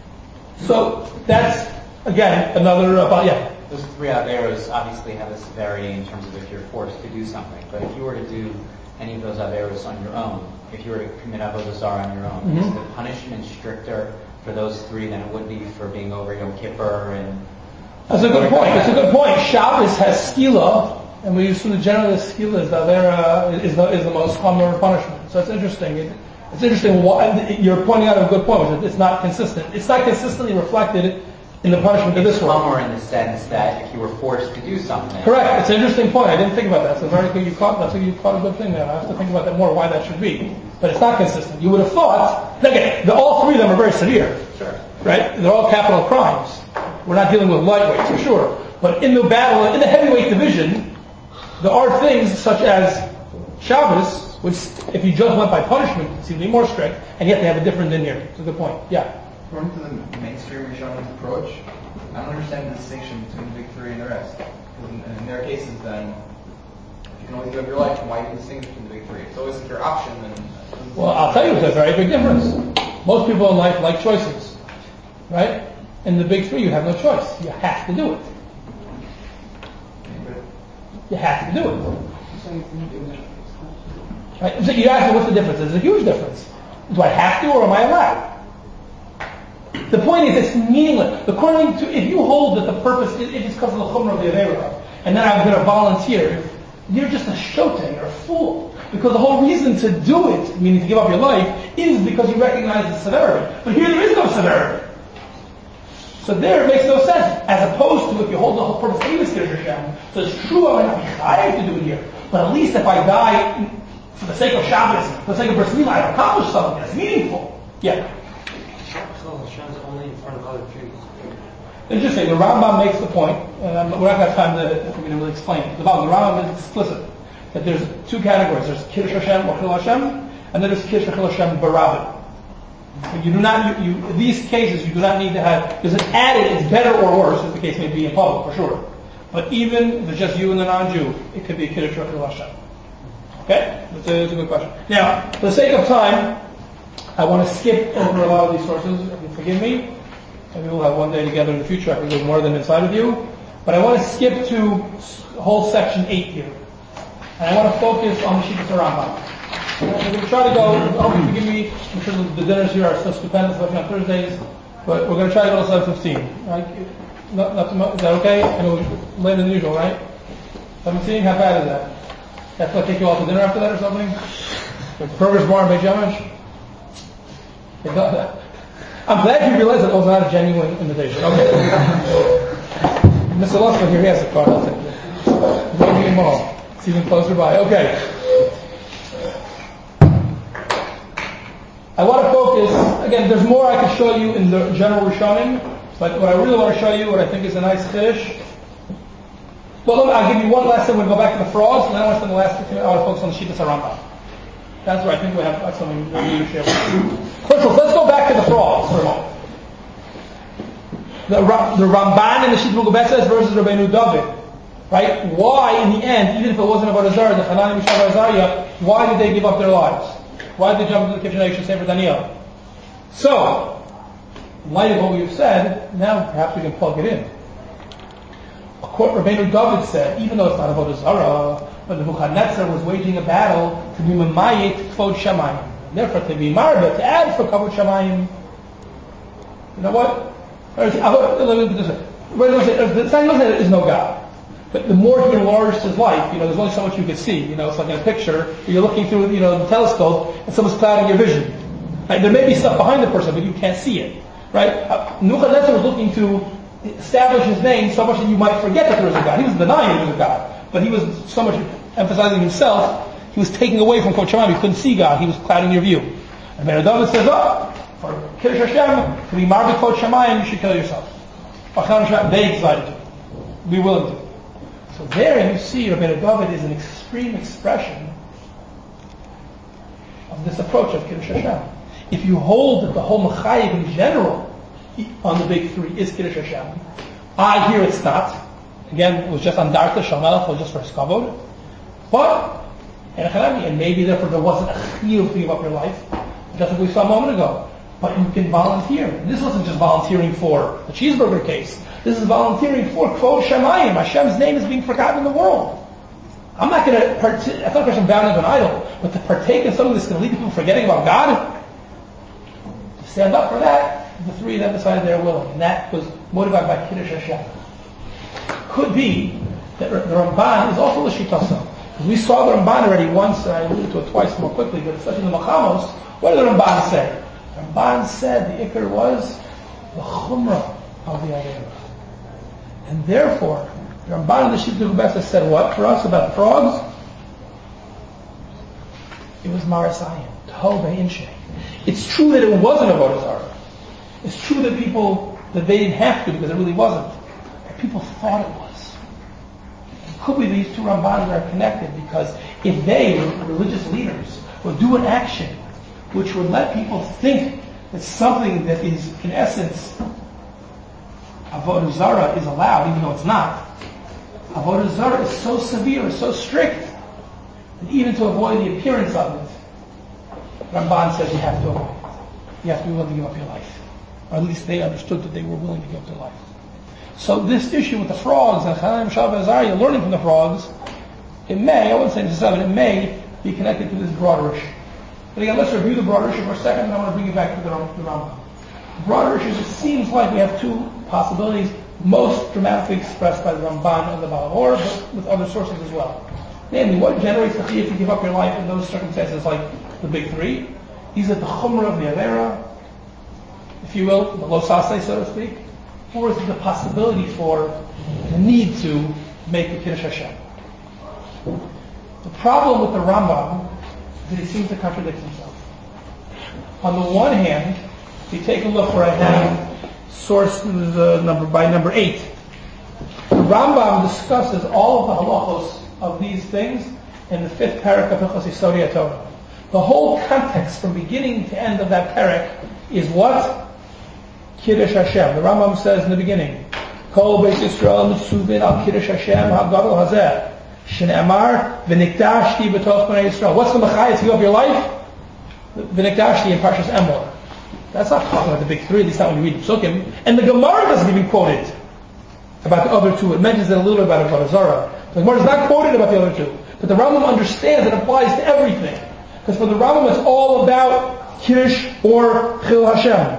S1: So that's, again, another, uh, yeah.
S2: Those three Aveiros obviously have a severity in terms of if you're forced to do something. But if you were to do any of those Aveiros on your own, if you were to commit Avodah Zarah on your own, mm-hmm. is the punishment stricter for those three than it would be for being over Yom Kippur and...
S1: That's a good point. That's a good point. Shabbos has skila, and we use from the general the skila is the Avera, is the, is the most common punishment. So it's interesting. It, it's interesting. Why, you're pointing out a good point, which is it's not consistent. It's not consistently reflected in the punishment of this world.
S2: It's calmer in the sense that if you were forced to do something.
S1: Correct. It's an interesting point. I didn't think about that. It's a very good. You caught. That's a, you caught a good thing there. I have to think about that more. Why that should be, but it's not consistent. You would have thought. Again, the, all three of them are very severe.
S2: Sure.
S1: Right. They're all capital crimes. We're not dealing with lightweights for sure, but in the battle, in the heavyweight division, there are things such as Shabbos, which, if you just went by punishment, it seems to be more strict, and yet they have a different din here. It's a good point. Yeah.
S3: According to the mainstream Rishonim approach, I don't understand the distinction between the big three and the rest. In, in their cases, then, if you can only give your life, why do you distinguish between the big three? It's always your option. And
S1: well, I'll tell you, it's a very big difference. Most people in life like choices, right? In the big three, you have no choice. You have to do it. You have to do it. Right? So you ask me what's the difference? There's a huge difference. Do I have to or am I allowed? The point is it's meaningless. According to, if you hold that the purpose, if it's because of the chumrah of the Aveira, and then I'm going to volunteer, you're just a shotay, you're a fool. Because the whole reason to do it, meaning to give up your life, is because you recognize the severity. But here there is no severity. So there it makes no sense, as opposed to if you hold the whole purpose of this Kiddush Hashem. So it's true I might not be chayav to do it here, but at least if I die for the sake of Shabbos, for the sake of Bris Milah, I've accomplished something that's meaningful. Yeah.
S4: Hashem is only in front of other trees.
S1: Interesting. The Rambam makes the point, and we're not going to have time to, to really explain it. The Rambam is explicit that there's two categories. There's Kiddush Hashem or Chil Hashem, and then there's Kiddush Chil Hashem Barabit. So you do not, you, you, in these cases, you do not need to have, because it's added, it's better or worse, as the case may be in public, for sure. But even if it's just you and the non-Jew, it could be a Kiddush or Chil Hashem. Okay? That's a, that's a good question. Now, for the sake of time, I want to skip over a lot of these sources. If you forgive me, maybe we'll have one day together in the future. I can go more than inside of you. But I want to skip to whole section eight here. And I want to focus on the Shittas Rambam. We're going to try to go, oh, forgive me, I'm sure the dinners here are so stupendous, especially on Thursdays, but we're going to try to go to seven fifteen. Right? Not, not too much, is that okay? I know it's later than usual, right? seven fifteen, how bad is that? That's what take you all to dinner after that or something? The Progress Bar in Beit Shemesh? I'm glad you realized that was not a genuine invitation. Okay. Mister Lussman here, he has a card, I'll take it. Maybe Mall. It's even closer by. Okay. I want to focus, again, there's more I could show you in the general Rishonim, but what I really want to show you, what I think is a nice Chiddush. Well, look, I'll give you one last thing, we'll go back to the frauds, and then I want to spend the last fifteen minutes, I want to focus on the Shittas Rambam. That's where I think we have something that we need to share with you. First of all, let's go back to the frauds for a moment. The, the Ramban in the Shittas Rambam says versus Rabbeinu David. Right? Why, in the end, even if it wasn't about Azar, the Hanan, Mishav, Azariah, why did they give up their lives? Why did they jump into the kitchen? I should say for Daniel. So, in light of what we have said, now perhaps we can plug it in. Rabbeinu David said, even though it's not about Azara, but Nebuchadnezzar was waging a battle to be Mamayit Kvod Shamayim. Therefore, to be Marba, to add for Kvod Shamayim. You know what? Let me put this way. The sign there is no God. But the more he enlarged his life, you know, there's only so much you can see. You know, it's like in a picture, where you're looking through, you know, the telescope, and someone's clouding your vision. Right? There may be stuff behind the person, but you can't see it. Right? Uh, Nebuchadnezzar was looking to establish his name so much that you might forget that there was a God. He was denying there was a God. But he was so much emphasizing himself, he was taking away from Kvod Shamayim. He couldn't see God. He was clouding your view. And Rabbeinu David says, oh, for Kiddush Hashem, to be Marbi Kvod Shamayim, you should kill yourself. They decided to. Be willing to. So there you see Rabbeinu David is an extreme expression of this approach of Kiddush Hashem. If you hold that the whole Mechayiv in general on the big three is Kiddush Hashem, I hear it's not. Again, it was just on Darta Shalmelech, it was just for his kavod. But, and maybe therefore there wasn't a chiyuv to give up your life, just like we saw a moment ago. But you can volunteer. And this wasn't just volunteering for the cheeseburger case. This is volunteering for Kvod Shamayim. Hashem's name is being forgotten in the world. I'm not going to, part- that's not a question of bowing to an idol, but to partake in something that's going to lead people forgetting about God, to stand up for that, the three of them decided they were willing. And that was motivated by Kiddush Hashem. Could be that the Ramban is also L'Shitasa. Because we saw the Ramban already once, and I alluded to it twice more quickly, but especially in the Machamos, what did the Ramban say? The Ramban said the Iker was the Chumrah of the Avera. And therefore, the Ramban and the Shita Gubesa said what for us about the frogs? It was Marasayim, Tov Inshe. It's true that it wasn't a Vodazara. It's true that people, that they didn't have to because it really wasn't. But people thought it was. It could be these two Rambanas are connected because if they, religious leaders, would do an action which would let people think that something that is, in essence, Avodah Zarah is allowed, even though it's not. Avodah Zarah is so severe, so strict, that even to avoid the appearance of it, Ramban says you have to avoid it. You have to be willing to give up your life. Or at least they understood that they were willing to give up their life. So this issue with the frogs and Chanan, Mishav, Azariah, learning from the frogs, it may, I wouldn't say necessarily, but it may be connected to this broader issue. But again, let's review the broader issue for a second, and I want to bring you back to the, the Rambam. The broader issues, it seems like we have two possibilities, most dramatically expressed by the Ramban and the Baal Hor, but with other sources as well. Namely, what generates the chiyuv to give up your life in those circumstances, like the big three? Is it the chumrah of the avera, if you will, the losase, so to speak? Or is it the possibility for the need to make the Kiddush Hashem? The problem with the Rambam is that he seems to contradict himself. On the one hand, if you take a look where I have source the number by number eight, the Rambam discusses all of the halachos of these things in the fifth parak of Hilchos Yisodei Torah. The whole context from beginning to end of that parak is what? Kiddush Hashem. The Rambam says in the beginning, Kol Beis Yisrael Mitzuvin al Kiddush Hashem HaGadol Hazeh Shne'amar V'nikdashti B'toch B'nai Yisrael. What's the mechayah to give up your life? V'nikdashti in Parshas Emor. That's not talking about the big three, at least not when you read the Psukim. And the Gemara doesn't even quote it about the other two. It mentions it a little bit about Avodah Zarah. The Gemara is not quoted about the other two. But the Rambam understands it applies to everything. Because for the Rambam it's all about Kiddush or Chil Hashem.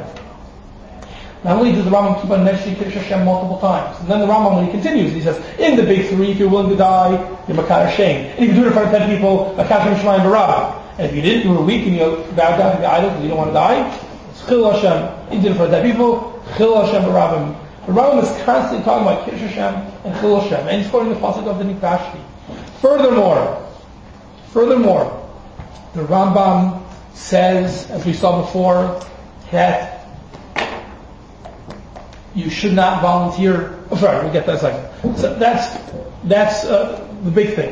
S1: Not only does the Rambam keep on mentioning Kiddush Hashem multiple times, and then the Rambam, when he continues, he says, in the big three, if you're willing to die, you're Makar Hashem. And if you do it in front of ten people, Makar Hashem Shemaim Barabah. And if you didn't, you were weak and you bowed down to the idol because you don't want to die, it's Chil Hashem. You did it for ten people, Chil Hashem Barabah. The Rambam is constantly talking about Kiddush Hashem and Chil Hashem. And he's quoting the pasuk of the Nikdashti. Furthermore, furthermore, the Rambam says, as we saw before, that you should not volunteer. Oh, sorry, we'll get that second. So that's that's uh, the big thing.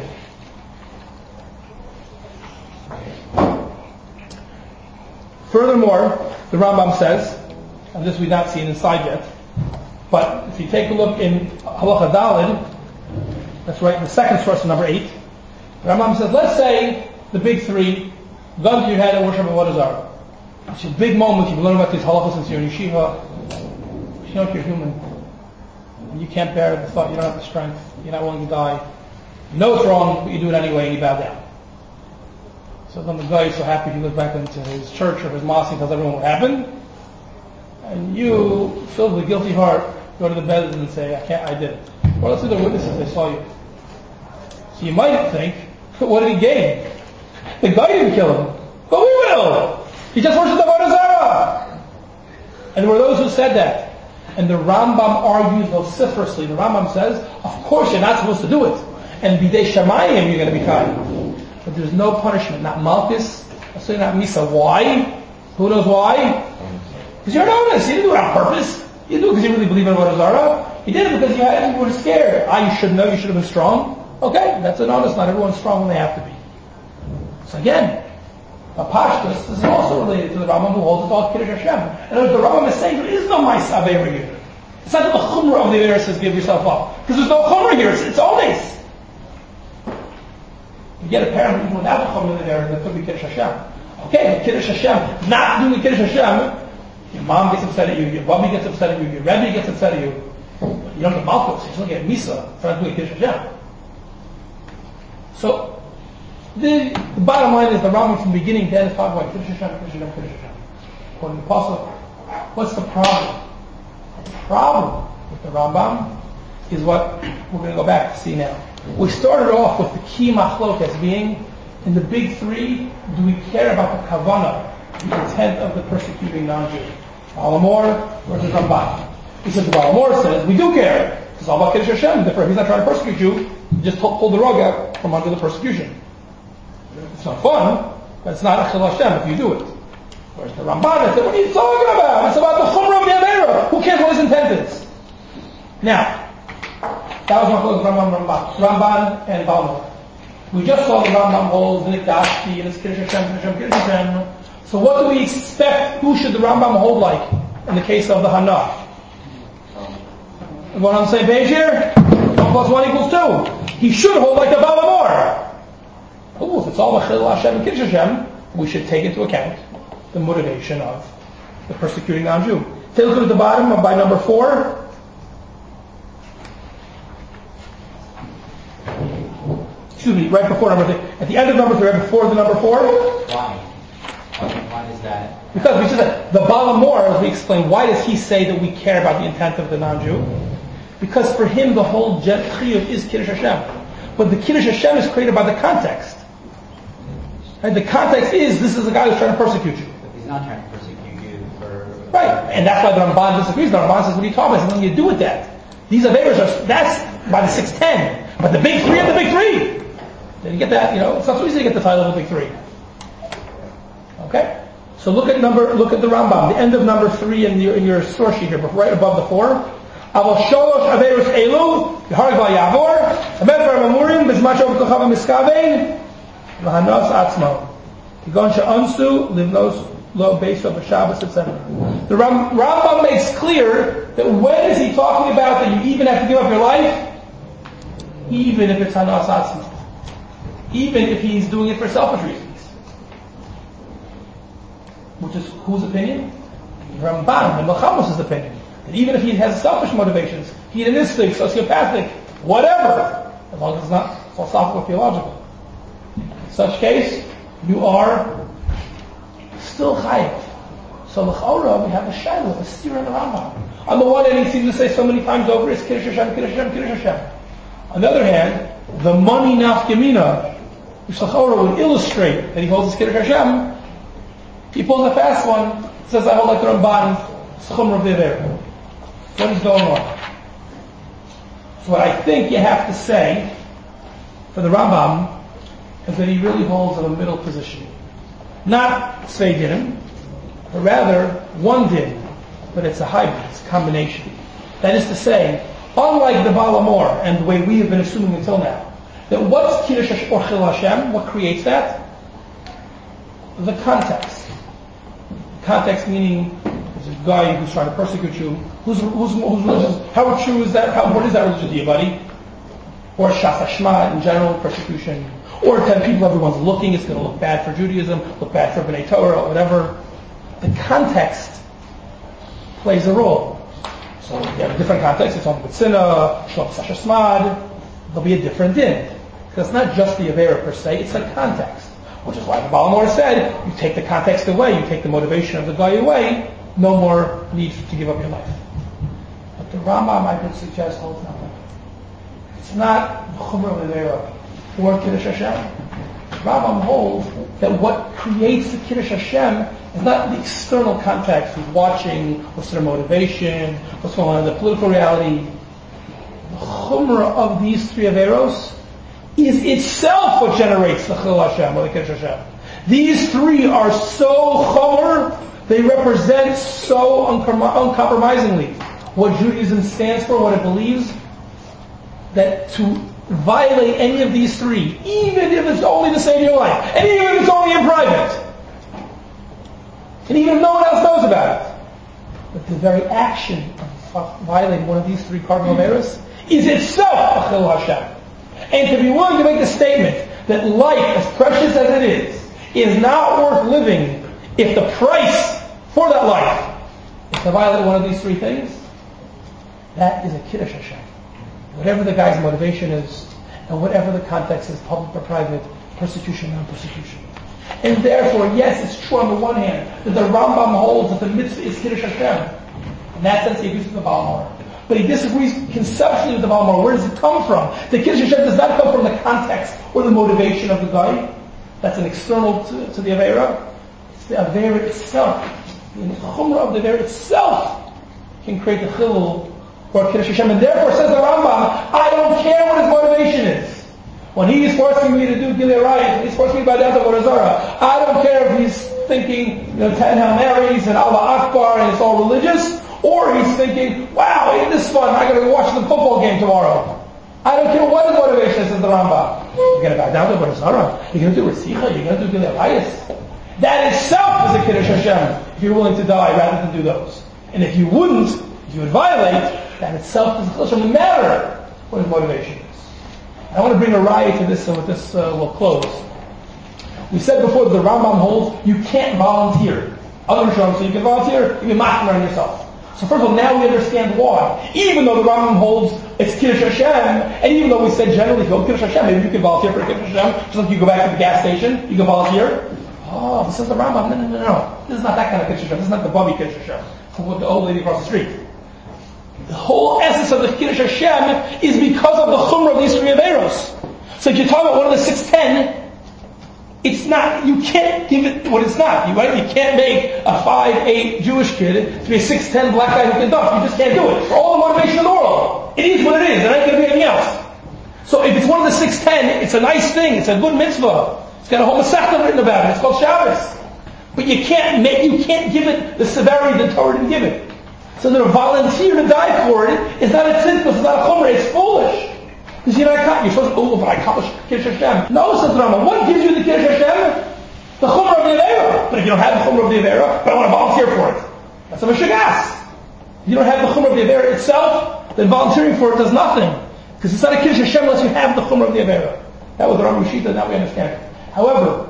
S1: Furthermore, the Rambam says, and this we've not seen inside yet, but if you take a look in Halacha Daled, That's right, the second source of number eight. The Rambam says, let's say the big three gun to your head and worship Avodah Zarah. It's a big moment. You've learned about these halachas since you're in yeshiva. You know if you're human. And you can't bear the thought, you don't have the strength, you're not willing to die. You know it's wrong, but you do it anyway and you bow down. So then the guy is so happy he goes back into his church or his mosque and tells everyone what happened. And you, filled with a guilty heart, go to the bed and say, I can't, I did it. Well, let's see the witnesses, they saw you. So you might think, what did he gain? The guy didn't kill him, but we will. He just worshipped the Avodah Zarah. And there were those who said that. And the Rambam argues vociferously. The Rambam says, of course you're not supposed to do it. And bidei shamayim you're going to be kind. But there's no punishment, not malchus, certainly not misa. Why? Who knows why? Because you're an honest. You didn't do it on purpose. You didn't do it because you really believe in Avodah Zarah. You did it because you, had, you were scared. Ah, you should know, you should have been strong. Okay, that's an honest. Not everyone's strong when they have to be. So again, a pashtus, this is also related to the Rambam who holds it all Kiddush Hashem. And the Rambam is saying there is no Ma'aseh Aveira here. It's not that the Chumrah of the Aveira says give yourself up. Because there's no Chumrah here, it's, it's onus. You get apparently even without the Chumrah of the Aveira, there could be Kiddush Hashem. Okay, but Kiddush Hashem, not doing Kiddush Hashem, your mom gets upset at you, your Bubby gets upset at you, your Rebbe gets upset at you. You don't get Malchus, you still get Misa for not doing Kiddush Hashem. So, The, the bottom line is the Rambam from beginning to end is talking about Kiddush Hashem, Kiddush Hashem, Kiddush Hashem. According to the Pasuk, what's the problem? The problem with the Rambam is what we're going to go back to see now. We started off with the key machlokas being, in the big three, do we care about the kavanah, the intent of the persecuting non-Jew? Balamor versus Ramban. He says the Balamor says, we do care. It's all about Kiddush Hashem. Therefore, if he's not trying to persecute you, just pull, pull the rug out from under the persecution. It's not fun, but it's not Achil Hashem if you do it. Whereas the Ramban said, what are you talking about? It's about the Chumrah of the Aveira. Who cares what his intent is? Now, that was one of the Rambam, Ramban, Ramban and Balmor. We just saw the Rambam holds the Nikdashki and his Kiddush Hashem, Kiddush Hashem, Kiddush Hashem. So what do we expect? Who should the Rambam hold like in the case of the Hana? Everyone on the same page here? One plus one equals two. He should hold like the Balmor. Oh, if it's all Achil Hashem and Kiddush Hashem, we should take into account the motivation of the persecuting non-Jew. Take a look at the bottom of by number four. Excuse me, right before number three. At the end of number three, right before the number four.
S2: Why? Why is that?
S1: Because we said the Balamor, as we explained, why does he say that we care about the intent of the non-Jew? Because for him the whole Chiyuv is Kiddush Hashem. But the Kiddush Hashem is created by the context. Right? The context is, this is a guy who's trying to persecute you.
S2: But he's not trying to persecute you for...
S1: Right. And that's why the Ramban disagrees. The Ramban says, what are you talking about? He says, nothing to do with that. These Averas are, that's by the six ten. But the big three are the big three. Did you get that? You know, it's not so easy to get the title of the big three. Okay? So look at number, look at the Rambam, the end of number three in your, in your source sheet here, right above the four. Aval sholosh Averos elu, Yeharg val yavor, Amet bar mamurim, Bizmat shov kochav miskavein, Lahanos atzmo. Kigon she'ansu, livnos lo beis of Shabbos, et cetera. The Ram, Rambam makes clear that when is he talking about that you even have to give up your life? Even if it's hanas atzmo. Even if he's doing it for selfish reasons. Which is whose opinion? Ramban, and Melchamos' opinion. That even if he has selfish motivations, hedonistic, sociopathic, whatever, as long as it's not philosophical or theological. In such case, you are still chayiv. So l'chaura, we have a shayla, a steer in the Rambam. On the one hand, he seems to say so many times over, it's Kiddush Hashem, Kiddush Hashem, Kiddush Hashem. On the other hand, the money nafkamina, which l'chaura would illustrate that he holds his Kiddush Hashem, he pulls a fast one, says, I hold like the Ramban, it's Chumrah of the Aveira. What is going on? So what I think you have to say for the Rambam is that he really holds in a middle position. Not Tzvei Dinim, but rather one din, but it's a hybrid, it's a combination. That is to say, unlike the Balamor and the way we have been assuming until now, that what's Kiddush or Chil Hashem, what creates that? The context. Context meaning there's a guy who's trying to persecute you. Who's, who's, who's religious? How true is that? How, what is that religion to you, buddy? or Shas Hashma in general, persecution, or ten people everyone's looking, it's going to look bad for Judaism, look bad for B'nai Torah, or whatever. The context plays a role. So you have a different context, it's on B'tzina, Shlom Sashasmad, there'll be a different din. Because it's not just the Avera per se, it's the context. Which is why the Balamor said, you take the context away, you take the motivation of the guy away, no more need to give up your life. But the Rambam, I could suggest, holds nothing. It's not the Chumrah of Avera or Kiddush Hashem. The Rambam holds that what creates the Kiddush Hashem is not the external context, who's watching, what's their motivation, what's going on in the political reality. The Chumrah of these three Averos is itself what generates the Chilul Hashem or the Kiddush Hashem. These three are so chomer, they represent so uncom- uncompromisingly what Judaism stands for, what it believes, that to violate any of these three, even if it's only to save your life, and even if it's only in private, and even if no one else knows about it, but the very action of violating one of these three cardinal averos is itself a Chilul Hashem. And to be willing to make the statement that life, as precious as it is, is not worth living if the price for that life is to violate one of these three things, that is a Kiddush Hashem. Whatever the guy's motivation is, and whatever the context is, public or private, persecution, non-persecution. And therefore, yes, it's true on the one hand that the Rambam holds that the mitzvah is Kiddush Hashem. In that sense, he agrees with the Balamor. But he disagrees conceptually with the Balamor. Where does it come from? The Kiddush Hashem does not come from the context or the motivation of the guy. That's an external to, to the Avera. It's the Avera itself. The Chumrah of the Avera itself can create the Chilul or Kiddush Hashem. And therefore, says the Rambam, I don't care what his motivation is. When he's forcing me to do Gilei Arayos, he's forcing me by the Avodah Zarah, I don't care if he's thinking, you know, ten Hail Marys and Allah Akbar and it's all religious, or he's thinking, wow, isn't this fun? I'm going to watch the football game tomorrow. I don't care what his motivation is, says the Rambam. You're going to bow down to Avodah Zarah. You're going to do Resicha. You're going to do Gilei Arayos. That itself is a Kiddush Hashem, if you're willing to die rather than do those. And if you wouldn't, if you would violate, that itself is a Kiddush Hashem, no matter what his motivation is. I want to bring a riot to this, and with this uh, we'll close. We said before that the Rambam holds you can't volunteer. Other Rishonim, so you can volunteer, you can machmer on yourself. So first of all, now we understand why. Even though the Rambam holds it's Kiddush Hashem, and even though we said generally if you hold Kiddush Hashem, maybe you can volunteer for Kiddush Hashem, just like you go back to the gas station, you can volunteer. Oh, this is the Rambam. No, no, no, no. This is not that kind of Kiddush Hashem. This is not the Bubby Kiddush Hashem. With the old lady across the street. The whole essence of the Kiddush Hashem is because of the Chumrah of these three Averos. So if you're talking about one of the six ten, it's not, you can't give it what it's not, right? You can't make a five eight Jewish kid to be a six ten black guy who can dunk. You just can't do it. For all the motivation in the world. It is what it is. There ain't going to be anything else. So if it's one of the six ten, it's a nice thing. It's a good mitzvah. It's got a whole Masechta written about it. It's called Shabbos. But you can't make, you can't give it the severity the Torah didn't give it. So that a volunteer to die for it is not a tzidkus, it's not a chumrah, it's foolish. Because you're not, you're supposed to, oh, but I accomplished Kiddush Hashem. No, says the Rambam, what gives you the Kiddush Hashem? The chumrah of the Avera. But if you don't have the chumrah of the Avera, but I want to volunteer for it. That's a mishagas. If you don't have the chumrah of the Avera itself, then volunteering for it does nothing. Because it's not a Kiddush Hashem unless you have the chumrah of the Avera. That was the Rambam Shita, now we understand it. However,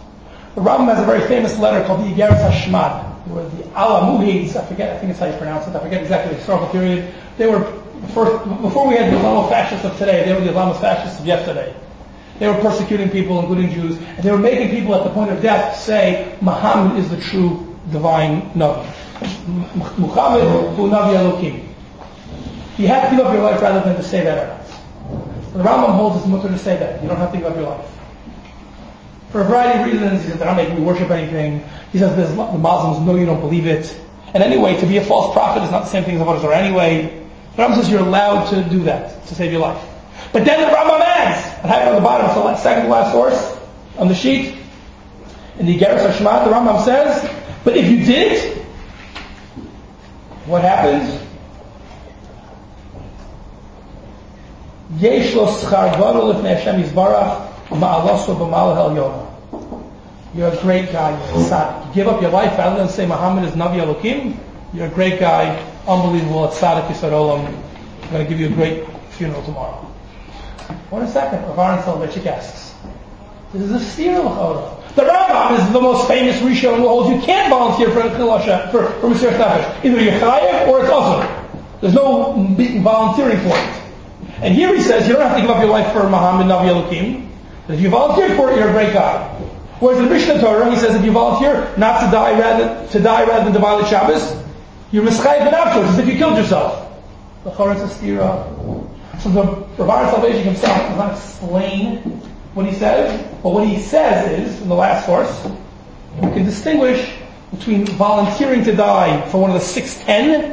S1: the Rambam has a very famous letter called the Igeres Hashmad. They were the Alamuhids, I forget, I think it's how you pronounce it, I forget exactly the historical period. They were, first, before we had the Islamo-fascists of today, they were the Islamo-fascists of yesterday. They were persecuting people, including Jews, and they were making people at the point of death say, Muhammad is the true divine Navi. Muhammad hu Navi Elokim. You have to give up your life rather than to say that out. The Rambam holds it's mutter to say that. You don't have to give up your life. For a variety of reasons, he says, they're not making me worship anything. He says, the Muslims know you don't believe it. And anyway, to be a false prophet is not the same thing as Avodah Zarah anyway. The Rambam says you're allowed to do that, to save your life. But then the Rambam adds, I have it on the bottom, it's the second to last source on the sheet. In the Igeres Hashmad, the Rambam says, but if you did, what happens? Yesh lo schar gadol lifnei Hashem yizbarach. You're a great guy, you're a tzaddik. You give up your life rather than say Muhammad is Navi Elokim. You're a great guy, unbelievable, a tzaddik Yisrael Olam. I'm going to give you a great funeral tomorrow. One second, Rav Aaron Soloveitchik asks. This is a steer l'chora. The Rambam is the most famous Rishon who holds you can't volunteer for for for Mesiras Nefesh. Either you're chayav or it's asur. There's no volunteering for it. And here he says you don't have to give up your life for Muhammad Navi Elokim. If you volunteer for it, you're a great guy. Whereas in the Mishnah Torah, he says if you volunteer not to die rather to die rather than to violate Shabbos, you're mischayev and afterwards, as if you killed yourself. The Chorah is a stira. So the Rav Aaron Soloveitchik himself does not explain what he says, but what he says is, in the last source, we can distinguish between volunteering to die for one of the six ten,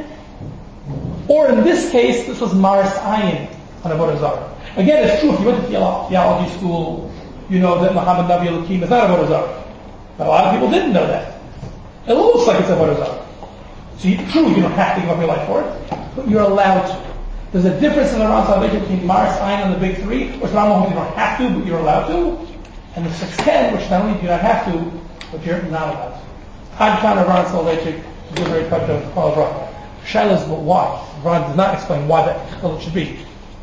S1: or in this case, this was Maris Ayin on Avodah Zarah. Again, it's true, if you went to theology school, you know that Muhammad Navi Elokim is not Avodah Zarah. But a lot of people didn't know that. It looks like it's Avodah Zarah. So you, true, you don't have to give up your life for it, but you're allowed to. There's a difference in the Ran Salvation between Maris Ayin and the big three, which Ran holds you don't have to, but you're allowed to, and the six ten, which not only do you not have to, but you're not allowed to. Ad Khan of Ran Salvation is a very cut of Paul Rock. Shaila is, but why? Ran does not explain why that it should be.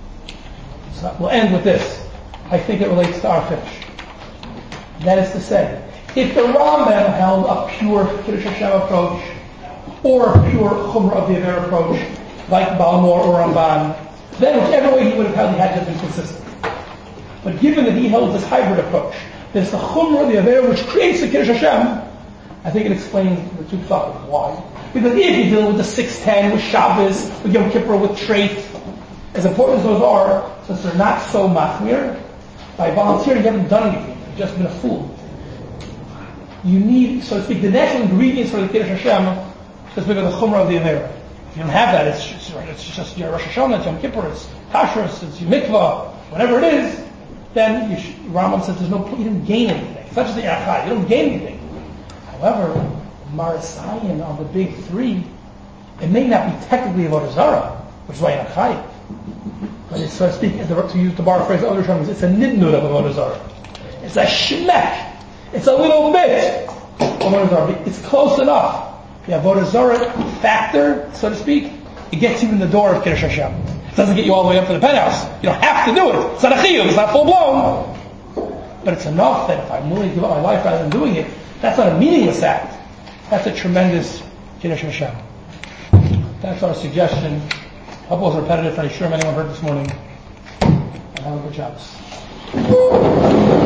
S1: So we'll end with this. I think it relates to our finish. That is to say, if the Rambam held a pure Kiddush Hashem approach, or a pure Chumrah of the Aver approach, like Balmor or Ramban, then whichever way he would have held, he had to be consistent. But given that he held this hybrid approach, there's the Chumrah of the Aver which creates the Kiddush Hashem, I think it explains the two factors. Why? Because if you're dealing with the six ten, with Shabbos, with Yom Kippur, with Treif, as important as those are, since they're not so machmir, by volunteering you haven't done anything, you've just been a fool. You need, so to speak, the natural ingredients for the Kiddush Hashem, just because the Chumrah of the Aver. If you don't have that, it's just, it's just your Rosh Hashanah, it's Yom Kippur, it's Kashrus, it's your mikvah, whatever it is, then you should, Rambam says there's no point, you didn't gain anything. It's not just the Erachai, you don't gain anything. However, Maris Ayin on the big three, it may not be technically Avodah Zarah, which is why you're not chayiv. But it's, so to speak, to use the bar phrase of other terms, it's a nidnud of Avodah Zarah. It's a shmek. It's a little bit of Avodah Zarah. It's close enough. The Avodah Zarah factor, so to speak, it gets you in the door of Kiddush Hashem. It doesn't get you all the way up to the penthouse. You don't have to do it. It's not a chiyuv. It's not full blown. But it's enough that if I'm willing to give up my life rather than doing it, that's not a meaningless act. That's a tremendous Kiddush Hashem. That's our suggestion. I hope it was repetitive. I'm sure anyone heard this morning. And have a good Shabbos.